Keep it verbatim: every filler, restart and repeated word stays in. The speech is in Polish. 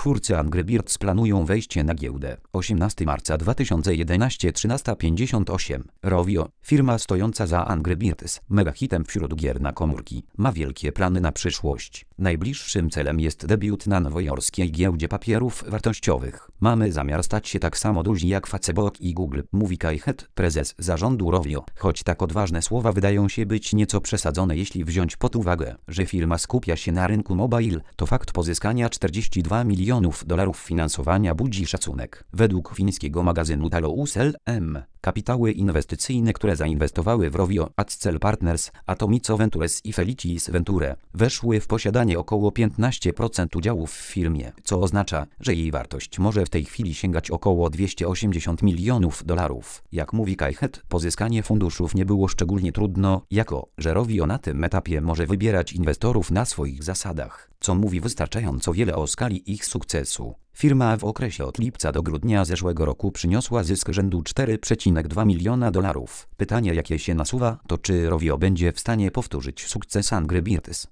Twórcy Angry Birds planują wejście na giełdę. osiemnastego marca dwa tysiące jedenastego trzynaста pięćdziesiąt osiem. Rovio, firma stojąca za Angry Birds, mega hitem wśród gier na komórki, ma wielkie plany na przyszłość. Najbliższym celem jest debiut na nowojorskiej giełdzie papierów wartościowych. Mamy zamiar stać się tak samo duzi jak Facebook i Google, mówi Kai Het, prezes zarządu Rovio. Choć tak odważne słowa wydają się być nieco przesadzone, jeśli wziąć pod uwagę, że firma skupia się na rynku mobile, to fakt pozyskania czterdziestu dwóch milionów dolarów finansowania budzi szacunek. Według fińskiego magazynu Talous L M, kapitały inwestycyjne, które zainwestowały w Rovio, Accel Partners, Atomico Ventures i Felicis Venture, weszły w posiadanie około piętnaście procent udziałów w firmie, co oznacza, że jej wartość może w tej chwili sięgać około dwieście osiemdziesiąt milionów dolarów. Jak mówi Kai Het, pozyskanie funduszów nie było szczególnie trudno, jako że Rovio na tym etapie może wybierać inwestorów na swoich zasadach, co mówi wystarczająco wiele o skali ich sukcesu. Firma w okresie od lipca do grudnia zeszłego roku przyniosła zysk rzędu cztery przecinek dwa miliona dolarów. Pytanie, jakie się nasuwa, to czy Rovio będzie w stanie powtórzyć sukces Angry Birds.